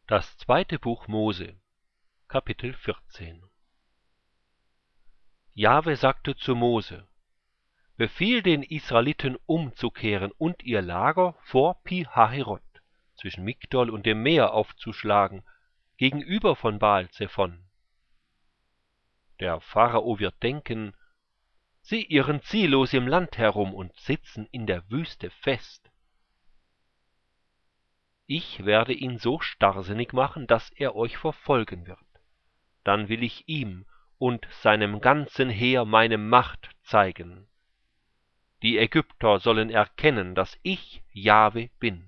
Das zweite Buch Mose, Kapitel 14. Jahwe sagte zu Mose: Befiehl den Israeliten umzukehren und ihr Lager vor Pi-Hahirot zwischen Migdol und dem Meer aufzuschlagen, gegenüber von Baal-Zephon. Der Pharao wird denken, sie irren ziellos im Land herum und sitzen in der Wüste fest. Ich werde ihn so starrsinnig machen, dass er euch verfolgen wird. Dann will ich ihm und seinem ganzen Heer meine Macht zeigen. Die Ägypter sollen erkennen, dass ich Jahwe bin.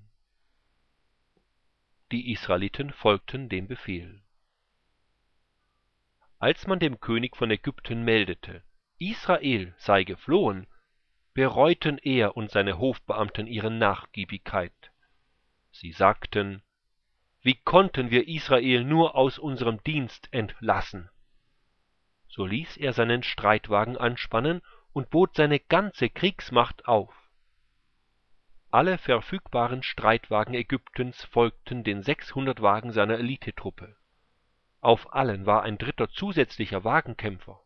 Die Israeliten folgten dem Befehl. Als man dem König von Ägypten meldete, Israel sei geflohen, bereuten er und seine Hofbeamten ihre Nachgiebigkeit. Sie sagten: Wie konnten wir Israel nur aus unserem Dienst entlassen? So ließ er seinen Streitwagen anspannen und bot seine ganze Kriegsmacht auf. Alle verfügbaren Streitwagen Ägyptens folgten den 600 Wagen seiner Elitetruppe. Auf allen war ein dritter zusätzlicher Wagenkämpfer.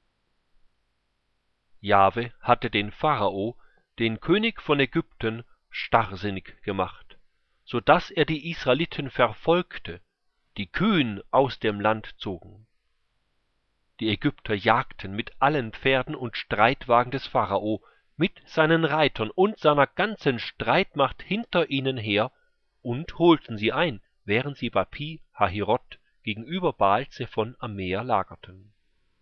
Jahwe hatte den Pharao, den König von Ägypten, starrsinnig gemacht, so dass er die Israeliten verfolgte, die kühn aus dem Land zogen. Die Ägypter jagten mit allen Pferden und Streitwagen des Pharao, mit seinen Reitern und seiner ganzen Streitmacht hinter ihnen her und holten sie ein, während sie bei Pi-Hahirot gegenüber Baal-Zephon am Meer lagerten.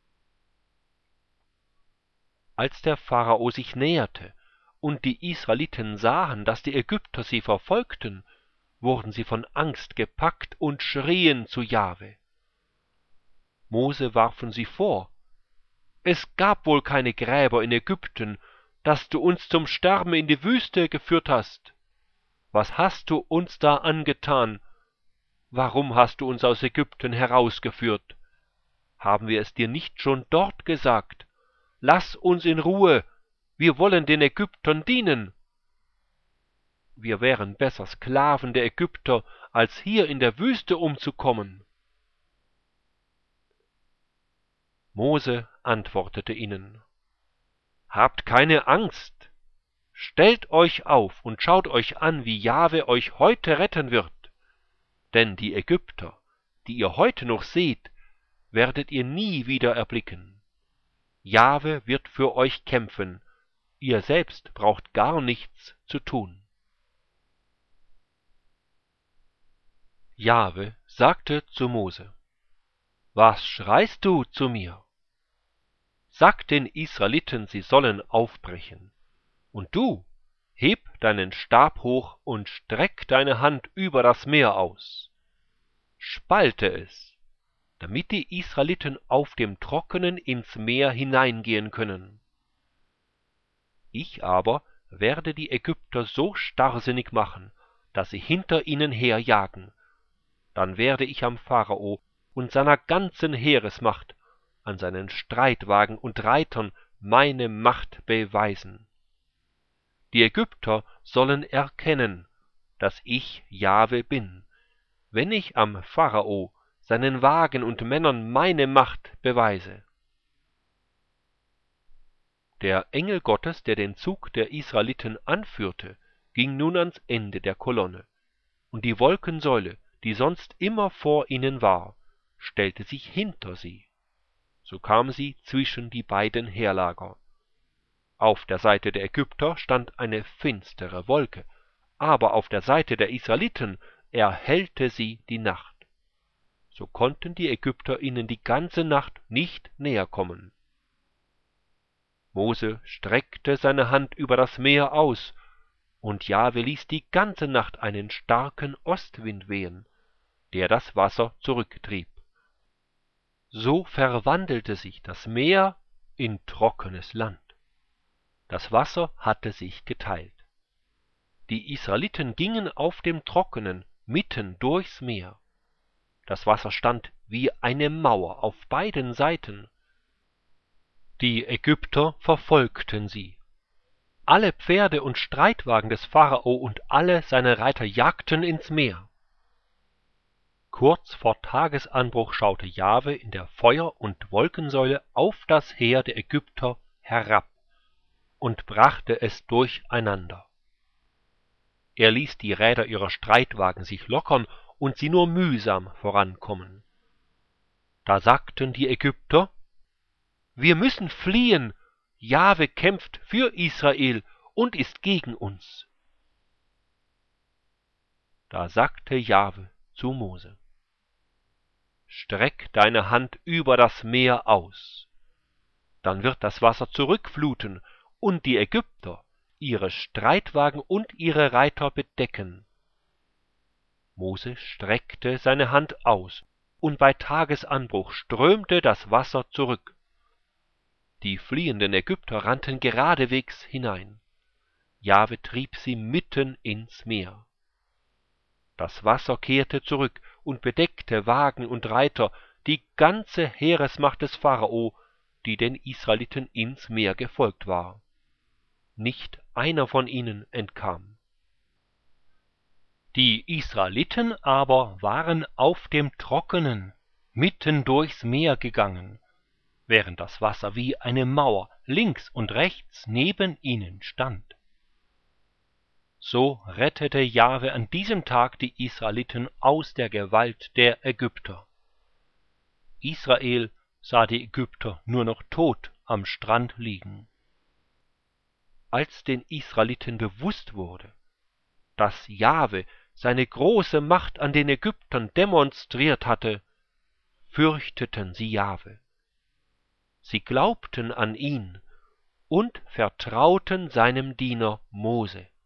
Als der Pharao sich näherte und die Israeliten sahen, dass die Ägypter sie verfolgten, wurden sie von Angst gepackt und schrien zu Jahwe. Mose warfen sie vor: Es gab wohl keine Gräber in Ägypten, dass du uns zum Sterben in die Wüste geführt hast. Was hast du uns da angetan? Warum hast du uns aus Ägypten herausgeführt? Haben wir es dir nicht schon dort gesagt? Lass uns in Ruhe, wir wollen den Ägyptern dienen. Wir wären besser Sklaven der Ägypter, als hier in der Wüste umzukommen. Mose antwortete ihnen: Habt keine Angst, stellt euch auf und schaut euch an, wie Jahwe euch heute retten wird. Denn die Ägypter, die ihr heute noch seht, werdet ihr nie wieder erblicken. Jahwe wird für euch kämpfen, ihr selbst braucht gar nichts zu tun. Jahwe sagte zu Mose: Was schreist du zu mir? Sag den Israeliten, sie sollen aufbrechen. Und du, heb deinen Stab hoch und streck deine Hand über das Meer aus. Spalte es, damit die Israeliten auf dem Trockenen ins Meer hineingehen können. Ich aber werde die Ägypter so starrsinnig machen, dass sie hinter ihnen herjagen. Dann werde ich am Pharao und seiner ganzen Heeresmacht, an seinen Streitwagen und Reitern meine Macht beweisen. Die Ägypter sollen erkennen, dass ich Jahwe bin, wenn ich am Pharao, seinen Wagen und Männern meine Macht beweise. Der Engel Gottes, der den Zug der Israeliten anführte, ging nun ans Ende der Kolonne, und die Wolkensäule, die sonst immer vor ihnen war, stellte sich hinter sie. So kam sie zwischen die beiden Heerlager. Auf der Seite der Ägypter stand eine finstere Wolke, aber auf der Seite der Israeliten erhellte sie die Nacht. So konnten die Ägypter ihnen die ganze Nacht nicht näher kommen. Mose streckte seine Hand über das Meer aus, und Jahwe ließ die ganze Nacht einen starken Ostwind wehen, der das Wasser zurücktrieb. So verwandelte sich das Meer in trockenes Land. Das Wasser hatte sich geteilt. Die Israeliten gingen auf dem Trockenen mitten durchs Meer. Das Wasser stand wie eine Mauer auf beiden Seiten. Die Ägypter verfolgten sie. Alle Pferde und Streitwagen des Pharao und alle seine Reiter jagten ins Meer. Kurz vor Tagesanbruch schaute Jahwe in der Feuer- und Wolkensäule auf das Heer der Ägypter herab und brachte es durcheinander. Er ließ die Räder ihrer Streitwagen sich lockern und sie nur mühsam vorankommen. Da sagten die Ägypter: Wir müssen fliehen, Jahwe kämpft für Israel und ist gegen uns. Da sagte Jahwe zu Mose: Streck deine Hand über das Meer aus, dann wird das Wasser zurückfluten und die Ägypter ihre Streitwagen und ihre Reiter bedecken. Mose streckte seine Hand aus, und bei Tagesanbruch strömte das Wasser zurück. Die fliehenden Ägypter rannten geradewegs hinein. Jahwe trieb sie mitten ins Meer. Das Wasser kehrte zurück und bedeckte Wagen und Reiter, die ganze Heeresmacht des Pharao, die den Israeliten ins Meer gefolgt war. Nicht einer von ihnen entkam. Die Israeliten aber waren auf dem Trockenen mitten durchs Meer gegangen, während das Wasser wie eine Mauer links und rechts neben ihnen stand. So rettete Jahwe an diesem Tag die Israeliten aus der Gewalt der Ägypter. Israel sah die Ägypter nur noch tot am Strand liegen. Als den Israeliten bewusst wurde, dass Jahwe seine große Macht an den Ägyptern demonstriert hatte, fürchteten sie Jahwe. Sie glaubten an ihn und vertrauten seinem Diener Mose.